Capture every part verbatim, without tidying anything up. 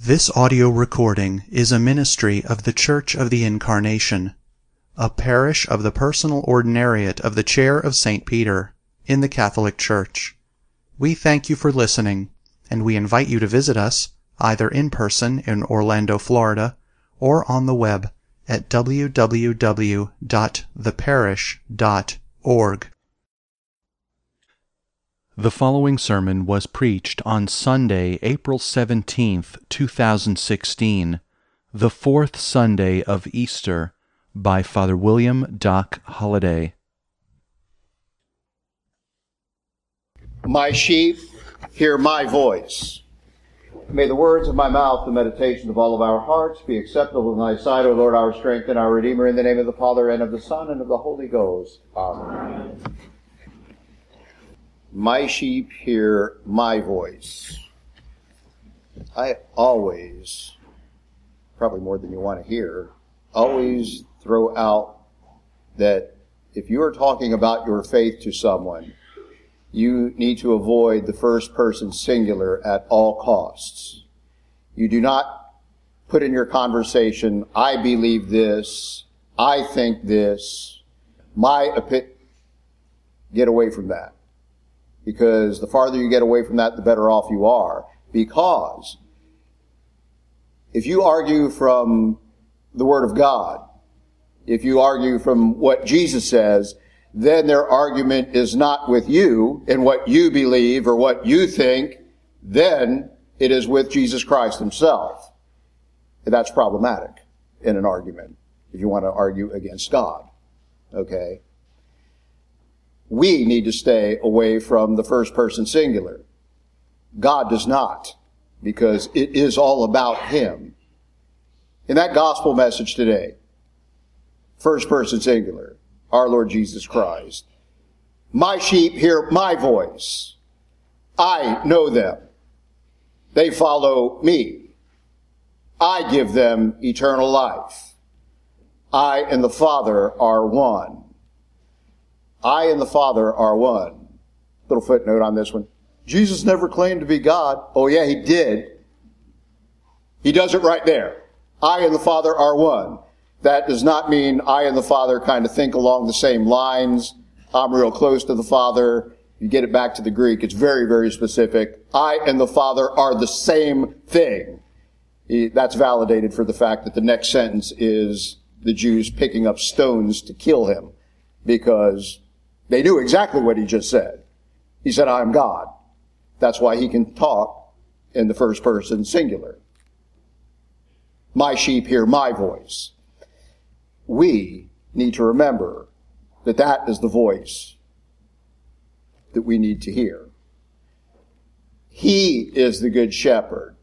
This audio recording is a ministry of the Church of the Incarnation, a parish of the Personal Ordinariate of the Chair of Saint Peter, in the Catholic Church. We thank you for listening, and we invite you to visit us, either in person in Orlando, Florida, or on the web at w w w dot the parish dot org. The following sermon was preached on Sunday, April seventeenth, two thousand sixteen, the fourth Sunday of Easter, by Father William Doc Holliday. My sheep hear my voice. May the words of my mouth, the meditations of all of our hearts be acceptable in thy sight, O Lord, our strength and our Redeemer, in the name of the Father, and of the Son, and of the Holy Ghost. Amen. Amen. My sheep hear my voice. I always, probably more than you want to hear, always throw out that if you are talking about your faith to someone, you need to avoid the first person singular at all costs. You do not put in your conversation, I believe this, I think this, my opinion. Get away from that. Because the farther you get away from that, the better off you are. Because if you argue from the Word of God, if you argue from what Jesus says, then their argument is not with you and what you believe or what you think, then it is with Jesus Christ himself. And that's problematic in an argument, if you want to argue against God. Okay? We need to stay away from the first person singular. God does not, because it is all about him. In that gospel message today, first person singular, our Lord Jesus Christ. My sheep hear my voice. I know them. They follow me. I give them eternal life. I and the Father are one. I and the Father are one. Little footnote on this one. Jesus never claimed to be God. Oh yeah, he did. He does it right there. I and the Father are one. That does not mean I and the Father kind of think along the same lines. I'm real close to the Father. You get it back to the Greek, it's very, very specific. I and the Father are the same thing. That's validated for the fact that the next sentence is the Jews picking up stones to kill him, because they knew exactly what he just said. He said, I am God. That's why he can talk in the first person singular. My sheep hear my voice. We need to remember that that is the voice that we need to hear. He is the good shepherd.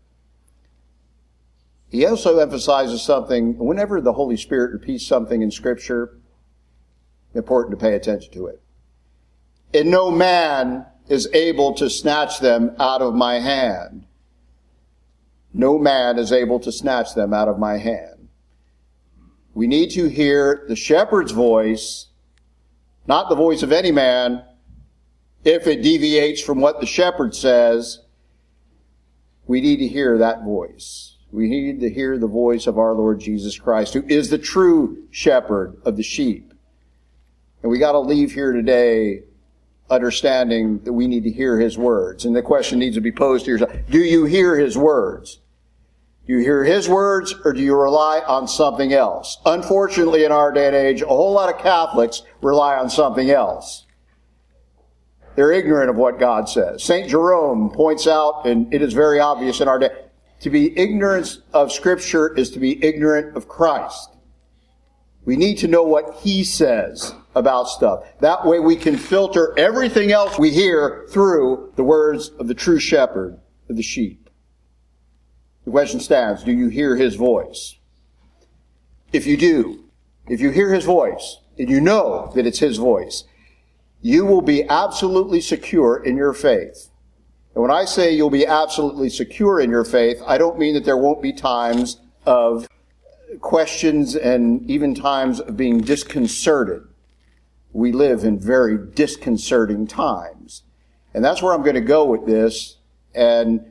He also emphasizes something, whenever the Holy Spirit repeats something in Scripture, important to pay attention to it. And no man is able to snatch them out of my hand. No man is able to snatch them out of my hand. We need to hear the shepherd's voice, not the voice of any man. If it deviates from what the shepherd says, we need to hear that voice. We need to hear the voice of our Lord Jesus Christ, who is the true shepherd of the sheep. And we got to leave here today understanding that we need to hear his words. And the question needs to be posed to yourself. Do you hear his words? Do you hear his words, or do you rely on something else? Unfortunately, in our day and age, a whole lot of Catholics rely on something else. They're ignorant of what God says. Saint Jerome points out, and it is very obvious in our day, to be ignorant of Scripture is to be ignorant of Christ. We need to know what he says about stuff. That way we can filter everything else we hear through the words of the true shepherd of the sheep. The question stands, do you hear his voice? If you do, if you hear his voice, and you know that it's his voice, you will be absolutely secure in your faith. And when I say you'll be absolutely secure in your faith, I don't mean that there won't be times of questions and even times of being disconcerted. We live in very disconcerting times. And that's where I'm going to go with this. And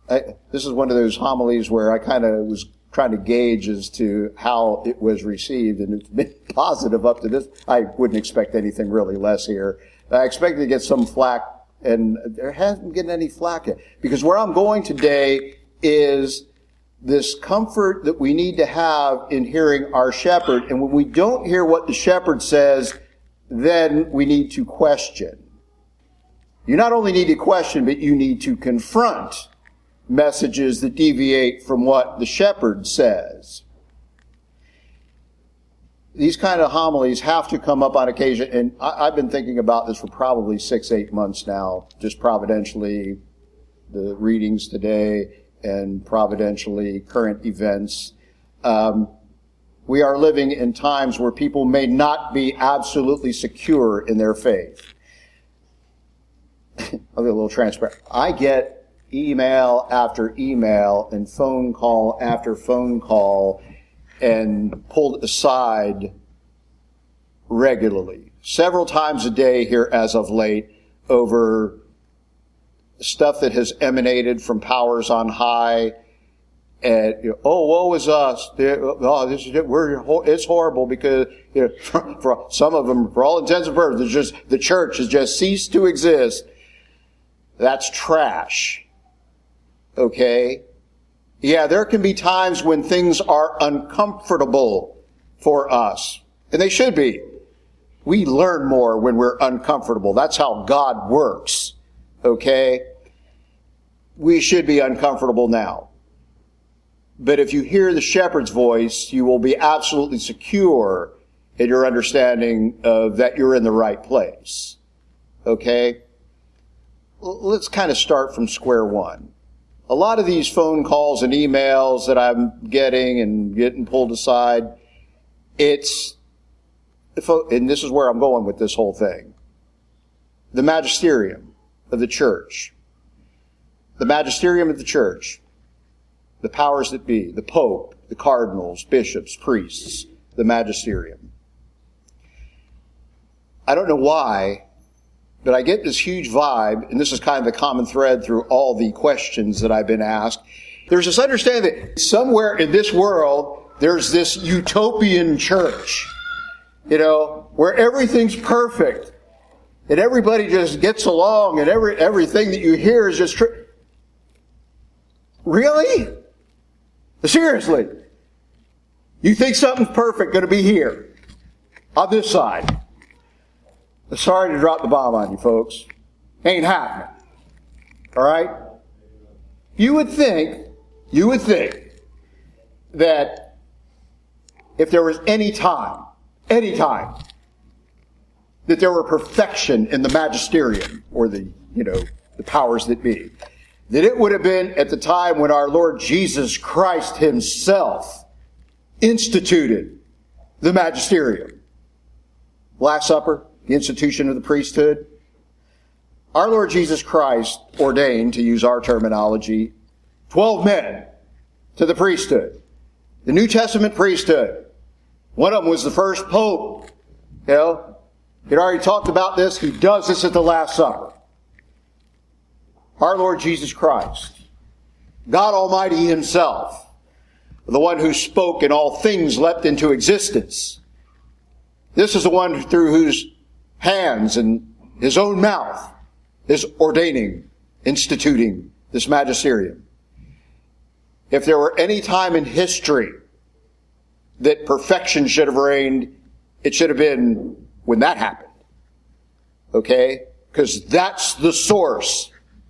I, this is one of those homilies where I kind of was trying to gauge as to how it was received, and it's been positive up to this. I wouldn't expect anything really less here. I expected to get some flack, and there hasn't been any flack yet. Because where I'm going today is this comfort that we need to have in hearing our shepherd. And when we don't hear what the shepherd says, then we need to question. You not only need to question, but you need to confront messages that deviate from what the shepherd says. These kind of homilies have to come up on occasion, and I, I've been thinking about this for probably six, eight months now, just providentially, the readings today, and providentially current events. Um, we are living in times where people may not be absolutely secure in their faith. I'll be a little transparent. I get email after email and phone call after phone call and pulled aside regularly, several times a day here as of late, over stuff that has emanated from powers on high. And, you know, oh, woe is us. Oh, this is it. We're, it's horrible because, you know, for, for some of them, for all intents and purposes, just, the church has just ceased to exist. That's trash. Okay? Yeah, there can be times when things are uncomfortable for us. And they should be. We learn more when we're uncomfortable. That's how God works. Okay? We should be uncomfortable now. But if you hear the shepherd's voice, you will be absolutely secure in your understanding of that you're in the right place. Okay? Let's kind of start from square one. A lot of these phone calls and emails that I'm getting and getting pulled aside, it's, and this is where I'm going with this whole thing, the magisterium of the church. The magisterium of the church, the powers that be, the Pope, the cardinals, bishops, priests, the magisterium. I don't know why, but I get this huge vibe, and this is kind of the common thread through all the questions that I've been asked. There's this understanding that somewhere in this world, there's this utopian church, you know, where everything's perfect, and everybody just gets along, and every everything that you hear is just true. Really? Seriously? You think something's perfect going to be here, on this side? Sorry to drop the bomb on you, folks. Ain't happening. All right? You would think, you would think that if there was any time, any time, that there were perfection in the magisterium, or the, you know, the powers that be, that it would have been at the time when our Lord Jesus Christ himself instituted the magisterium. Last Supper, the institution of the priesthood. Our Lord Jesus Christ ordained, to use our terminology, twelve men to the priesthood. The New Testament priesthood. One of them was the first pope. You know, he'd already talked about this. He does this at the Last Supper. Our Lord Jesus Christ, God Almighty himself, the one who spoke and all things leapt into existence. This is the one through whose hands and his own mouth is ordaining, instituting this magisterium. If there were any time in history that perfection should have reigned, it should have been when that happened. Okay? Because that's the source.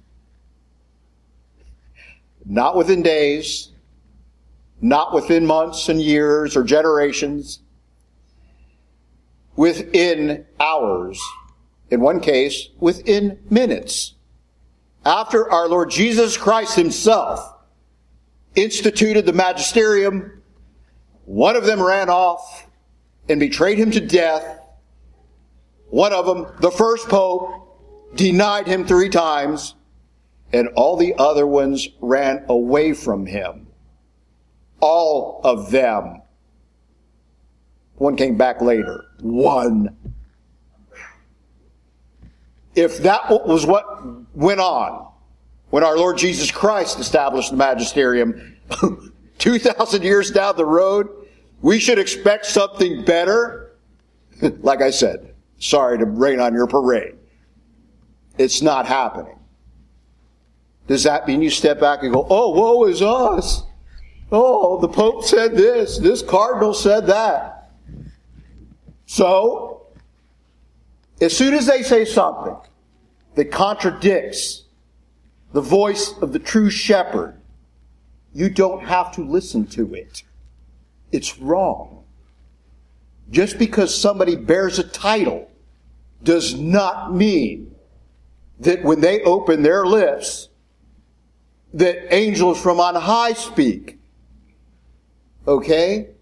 Not within days, not within months and years or generations, within hours, in one case, within minutes. After our Lord Jesus Christ himself instituted the magisterium, one of them ran off and betrayed him to death. One of them, the first pope, denied him three times, and all the other ones ran away from him. All of them. One came back later. One. If that was what went on when our Lord Jesus Christ established the magisterium two thousand years down the road, we should expect something better? Like I said, sorry to rain on your parade. It's not happening. Does that mean you step back and go, oh, woe is us? Oh, the Pope said this, this cardinal said that. So, as soon as they say something that contradicts the voice of the true shepherd, you don't have to listen to it. It's wrong. Just because somebody bears a title does not mean that when they open their lips, that angels from on high speak. Okay?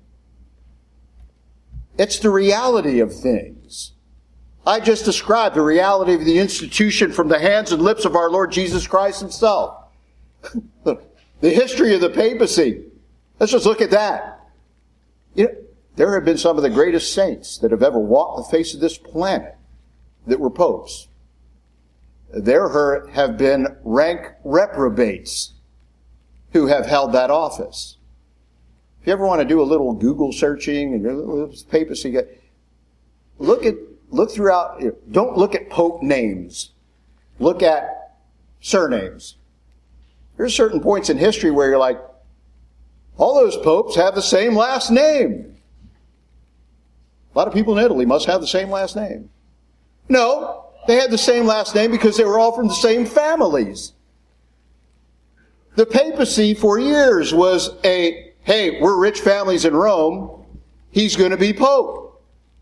It's the reality of things. I just described the reality of the institution from the hands and lips of our Lord Jesus Christ himself. The history of the papacy. Let's just look at that. You know, there have been some of the greatest saints that have ever walked the face of this planet that were popes. There have been rank reprobates who have held that office. If you ever want to do a little Google searching and your papacy, look at look throughout. Don't look at pope names. Look at surnames. There's certain points in history where you're like, all those popes have the same last name. A lot of people in Italy must have the same last name. No, they had the same last name because they were all from the same families. The papacy for years was a, hey, we're rich families in Rome. He's going to be pope.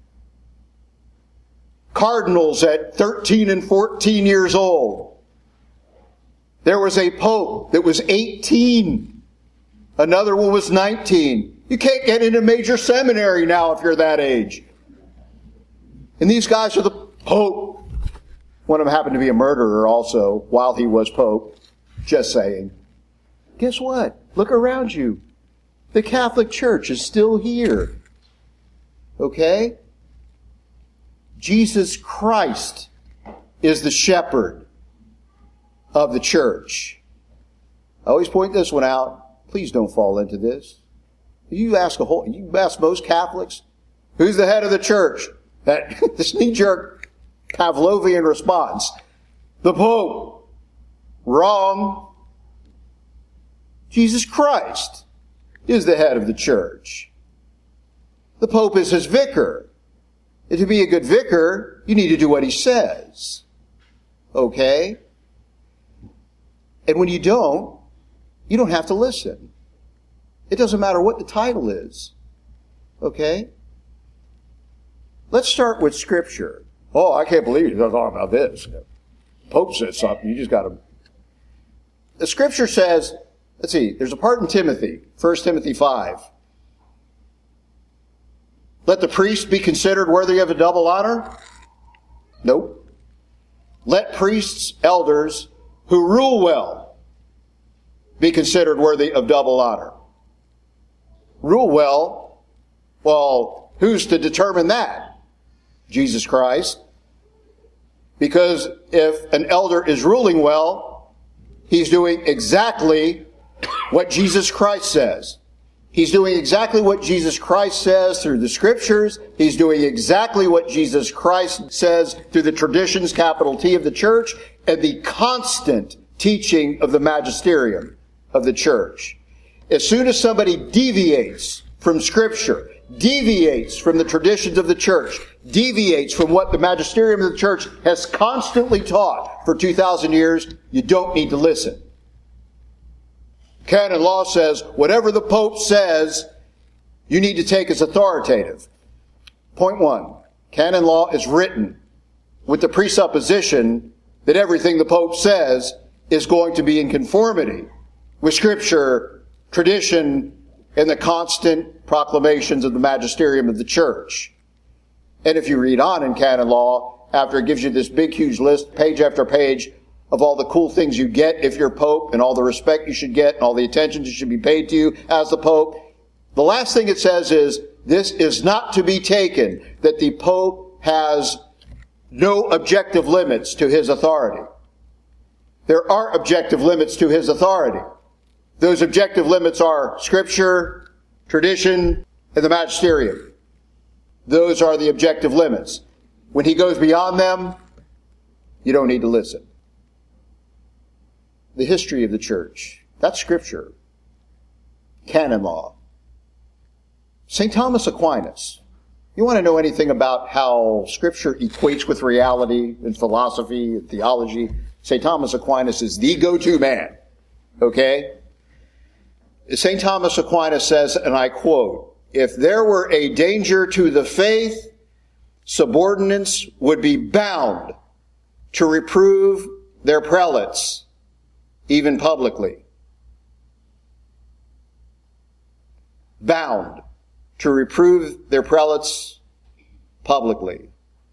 Cardinals at thirteen and fourteen years old. There was a pope that was eighteen. Another one was nineteen. You can't get into major seminary now if you're that age. And these guys are the pope. One of them happened to be a murderer also while he was pope. Just saying. Guess what? Look around you. The Catholic Church is still here. Okay? Jesus Christ is the shepherd of the church. I always point this one out. Please don't fall into this. You ask a whole, you ask most Catholics, who's the head of the church? That this knee-jerk Pavlovian response. The Pope. Wrong. Jesus Christ is the head of the church. The Pope is his vicar. And to be a good vicar, you need to do what he says. Okay? And when you don't, you don't have to listen. It doesn't matter what the title is. Okay? Let's start with Scripture. Oh, I can't believe you're talking about this. The Pope said something. You just got to... The Scripture says, let's see, there's a part in Timothy, First Timothy five. Let the priest be considered worthy of a double honor? Nope. Let priests, elders, who rule well, be considered worthy of double honor. Rule well? Well, who's to determine that? Jesus Christ. Because if an elder is ruling well, he's doing exactly what Jesus Christ says. He's doing exactly what Jesus Christ says through the Scriptures. He's doing exactly what Jesus Christ says through the traditions, capital T, of the church, and the constant teaching of the magisterium of the church. As soon as somebody deviates from Scripture, deviates from the traditions of the church, deviates from what the magisterium of the church has constantly taught for two thousand years, you don't need to listen. Canon law says whatever the Pope says, you need to take as authoritative. Point one, canon law is written with the presupposition that everything the Pope says is going to be in conformity with Scripture, tradition, and the constant proclamations of the magisterium of the church. And if you read on in canon law, after it gives you this big, huge list, page after page, of all the cool things you get if you're Pope, and all the respect you should get, and all the attention that should be paid to you as the Pope, the last thing it says is, this is not to be taken that the Pope has no objective limits to his authority. there are objective limits to his authority. Those objective limits are Scripture, tradition, and the magisterium. Those are the objective limits. When he goes beyond them, you don't need to listen. The history of the church, that's Scripture. Canon law. Saint Thomas Aquinas. You want to know anything about how Scripture equates with reality and philosophy and theology? Saint Thomas Aquinas is the go-to man. Okay? Saint Thomas Aquinas says, and I quote, "If there were a danger to the faith, subordinates would be bound to reprove their prelates, even publicly." Bound to reprove their prelates publicly.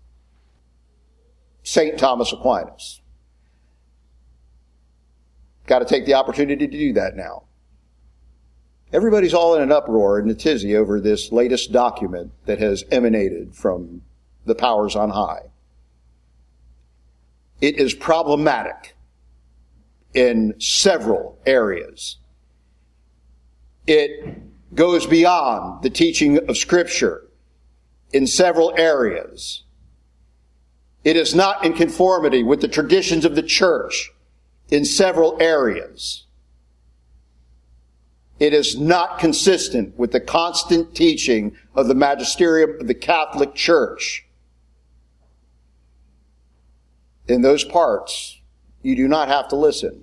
Saint Thomas Aquinas. Got to take the opportunity to do that now. Everybody's all in an uproar and a tizzy over this latest document that has emanated from the powers on high. It is problematic in several areas. It goes beyond the teaching of Scripture in several areas. It is not in conformity with the traditions of the church in several areas. It is not consistent with the constant teaching of the magisterium of the Catholic Church. In those parts, you do not have to listen.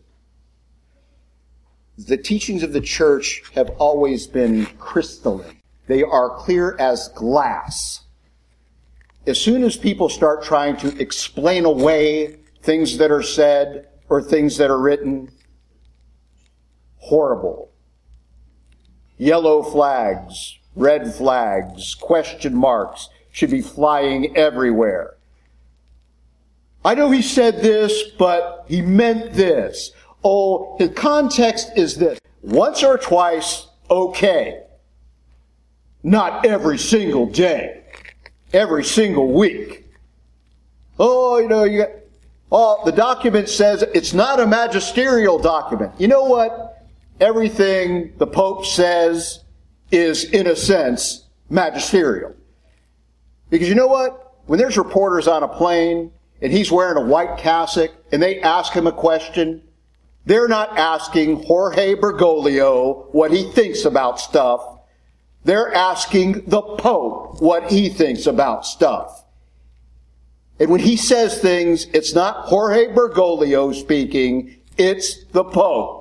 The teachings of the church have always been crystalline. They are clear as glass. As soon as people start trying to explain away things that are said or things that are written, horrible. Yellow flags, red flags, question marks should be flying everywhere. I know he said this, but he meant this. Oh, the context is this. Once or twice, okay. Not every single day. Every single week. Oh, you know, you got, oh, the document says it's not a magisterial document. You know what? Everything the Pope says is, in a sense, magisterial. Because you know what? When there's reporters on a plane and he's wearing a white cassock and they ask him a question, they're not asking Jorge Bergoglio what he thinks about stuff. They're asking the Pope what he thinks about stuff. And when he says things, it's not Jorge Bergoglio speaking, it's the Pope.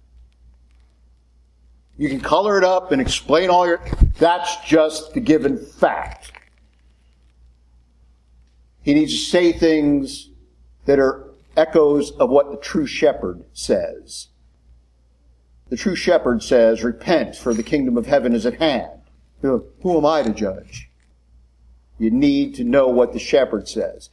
You can color it up and explain all your... That's just the given fact. He needs to say things that are echoes of what the true shepherd says. The true shepherd says, repent, for the kingdom of heaven is at hand. You know, who am I to judge? You need to know what the shepherd says.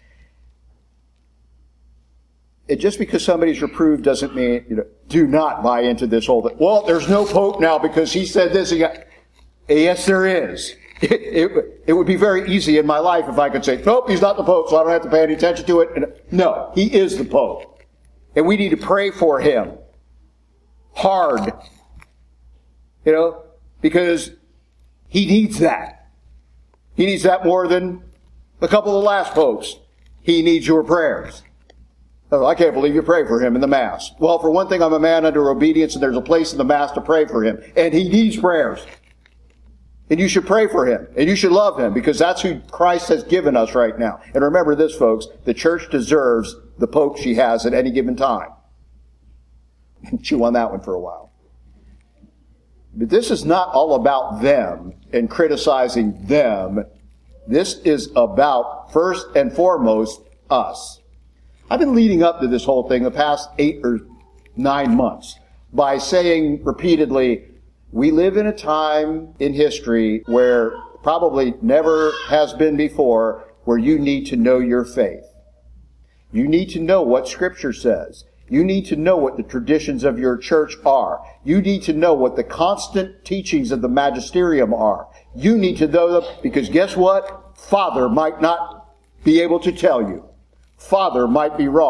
It, just because somebody's reproved doesn't mean, you know, do not buy into this whole thing. Well, there's no Pope now because he said this. He got, yes, there is. It, it, it would be very easy in my life if I could say, nope, he's not the Pope, so I don't have to pay any attention to it. And, no, he is the Pope. And we need to pray for him. Hard. You know, because he needs that. He needs that more than a couple of the last popes. He needs your prayers. Oh, I can't believe you pray for him in the Mass. Well, for one thing, I'm a man under obedience, and there's a place in the Mass to pray for him. And he needs prayers. And you should pray for him. And you should love him, because that's who Christ has given us right now. And remember this, folks, the church deserves the Pope she has at any given time. Chew on that one for a while. But this is not all about them and criticizing them. This is about, first and foremost, us. I've been leading up to this whole thing the past eight or nine months by saying repeatedly, we live in a time in history where probably never has been before, where you need to know your faith. You need to know what Scripture says. You need to know what the traditions of your church are. You need to know what the constant teachings of the magisterium are. You need to know them because guess what? Father might not be able to tell you. Father might be wrong.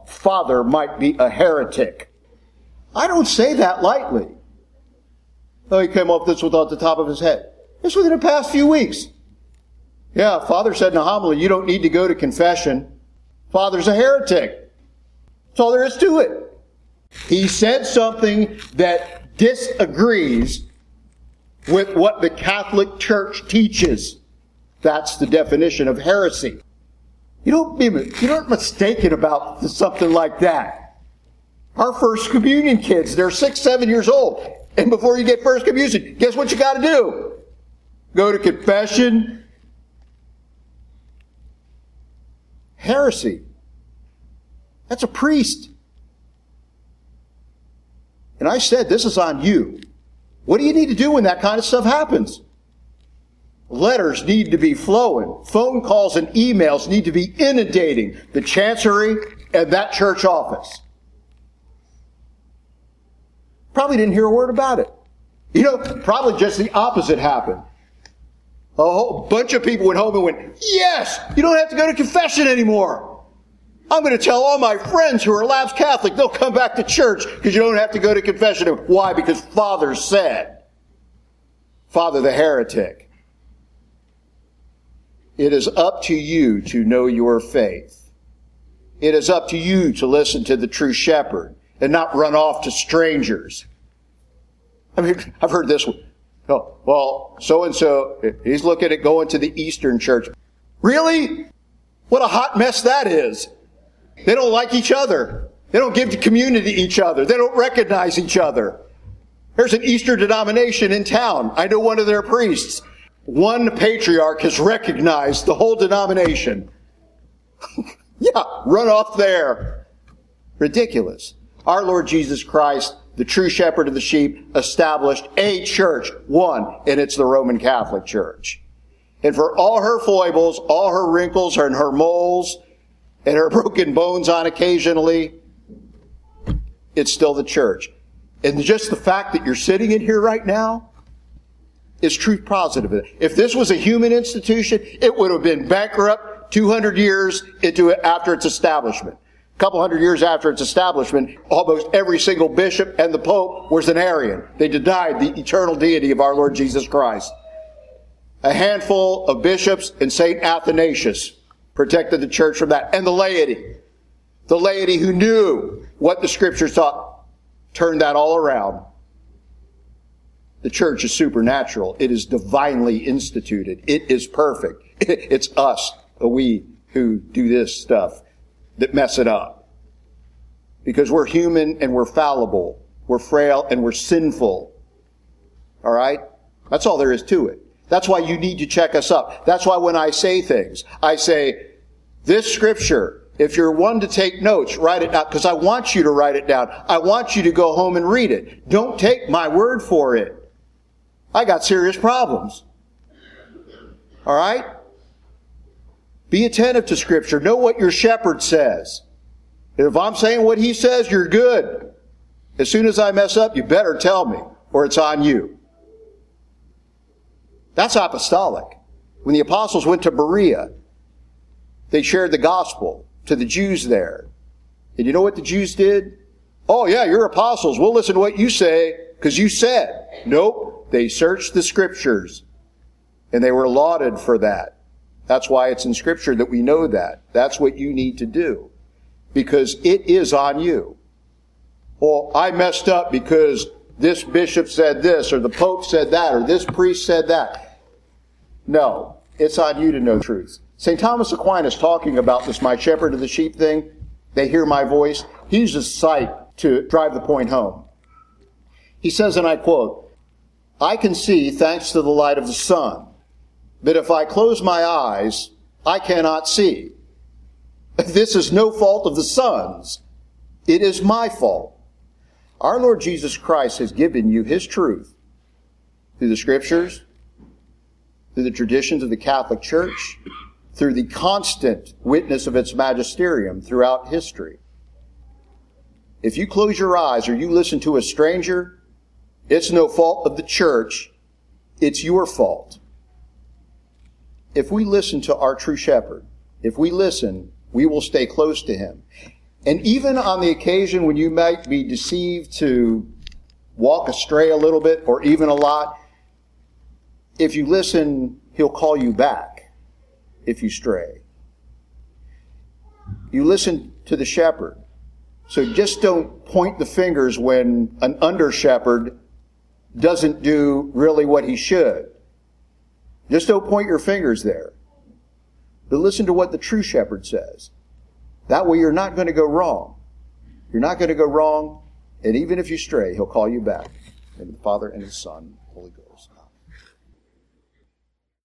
father might be a heretic. I don't say that lightly. Oh, he came up with this without the top of his head. This within the past few weeks. Yeah, father said in a homily, you don't need to go to confession. Father's a heretic. That's all there is to it. He said something that disagrees with what the Catholic Church teaches. That's the definition of heresy. You don't be, you aren't mistaken about something like that. Our first communion kids, they're six, seven years old. And before you get first communion, guess what you got to do? Go to confession. Heresy. That's a priest. And I said, this is on you. What do you need to do when that kind of stuff happens? Letters need to be flowing. Phone calls and emails need to be inundating the chancery and that church office. Probably didn't hear a word about it. You know, probably just the opposite happened. A whole bunch of people went home and went, yes, you don't have to go to confession anymore. I'm going to tell all my friends who are lapsed Catholic, they'll come back to church because you don't have to go to confession. Why? Because Father said. Father the heretic. It is up to you to know your faith. It is up to you to listen to the true shepherd and not run off to strangers. I mean, I've heard this one. Oh, well, so-and-so, he's looking at going to the Eastern Church. Really? What a hot mess that is. They don't like each other. They don't give community to each other. They don't recognize each other. There's an Easter denomination in town. I know one of their priests. One patriarch has recognized the whole denomination. Yeah, run off there. Ridiculous. Our Lord Jesus Christ, the true shepherd of the sheep, established a church, one, and it's the Roman Catholic Church. And for all her foibles, all her wrinkles and her moles, and her broken bones on occasionally, it's still the church. And just the fact that you're sitting in here right now is truth positive. If this was a human institution, it would have been bankrupt two hundred years into it after its establishment. A couple hundred years after its establishment, almost every single bishop and the pope was an Arian. They denied the eternal deity of our Lord Jesus Christ. A handful of bishops and Saint Athanasius protected the church from that. And the laity. The laity who knew what the scriptures taught turned that all around. The church is supernatural. It is divinely instituted. It is perfect. It's us, we, who do this stuff that mess it up. Because we're human and we're fallible. We're frail and we're sinful. All right? That's all there is to it. That's why you need to check us up. That's why when I say things, I say, this scripture, if you're one to take notes, write it down, because I want you to write it down. I want you to go home and read it. Don't take my word for it. I got serious problems. All right? Be attentive to scripture. Know what your shepherd says. And if I'm saying what he says, you're good. As soon as I mess up, you better tell me, or it's on you. That's apostolic. When the apostles went to Berea, they shared the gospel to the Jews there. And you know what the Jews did? Oh yeah, you're apostles. We'll listen to what you say because you said. Nope. They searched the scriptures and they were lauded for that. That's why it's in scripture that we know that. That's what you need to do because it is on you. Well, I messed up because this bishop said this or the pope said that or this priest said that. No, it's on you to know truth. Saint Thomas Aquinas talking about this my shepherd of the sheep thing, they hear my voice. He uses sight to drive the point home. He says, and I quote, I can see thanks to the light of the sun, but if I close my eyes, I cannot see. This is no fault of the sun's. It is my fault. Our Lord Jesus Christ has given you his truth through the scriptures, through the traditions of the Catholic Church, through the constant witness of its magisterium throughout history. If you close your eyes or you listen to a stranger, it's no fault of the church, it's your fault. If we listen to our true shepherd, if we listen, we will stay close to him. And even on the occasion when you might be deceived to walk astray a little bit or even a lot, if you listen, he'll call you back if you stray. You listen to the shepherd. So just don't point the fingers when an under-shepherd doesn't do really what he should. Just don't point your fingers there. But listen to what the true shepherd says. That way you're not going to go wrong. You're not going to go wrong, and even if you stray, he'll call you back. In the Father and His Son, Holy Ghost.